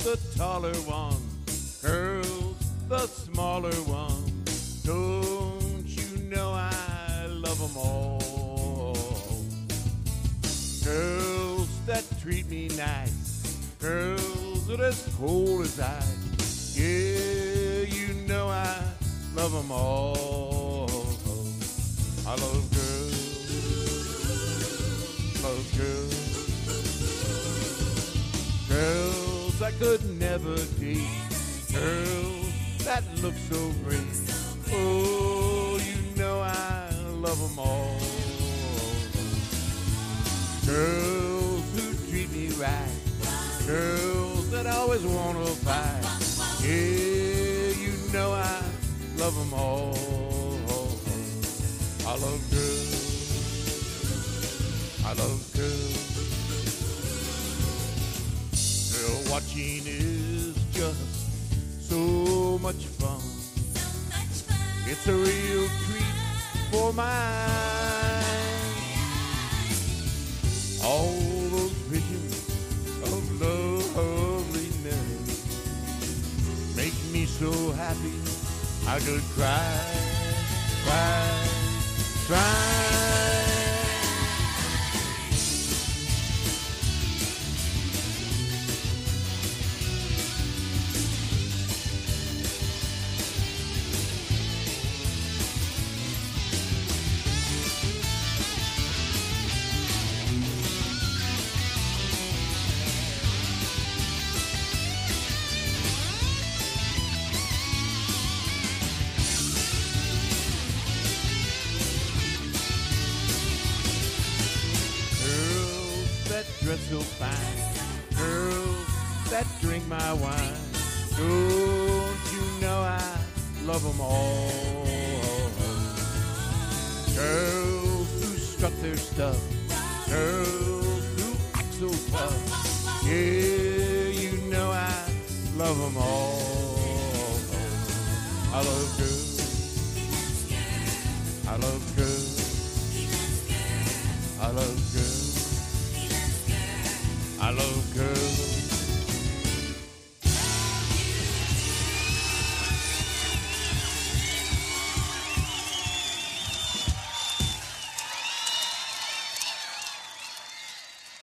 the taller one, girls, the smaller one. Don't you know I love them all? Girls that treat me nice, girls that are as cold as ice. Yeah, you know I love them all. I love girls, girls I could never date, girls that look so great. Oh, you know I love them all. Girls who treat me right, girls that always want to fight. Yeah, you know I love them all. I love girls, I love girls. Girl watching is just so much fun. It's a real treat for my eyes. All those visions of loveliness make me so happy I could cry, cry, cry. Dress so fine, girls that drink my wine. Don't you know I love them all? Girls who strut their stuff, girls who act so tough. Yeah, you know I love them all. I love girls, I love girls, I love girls.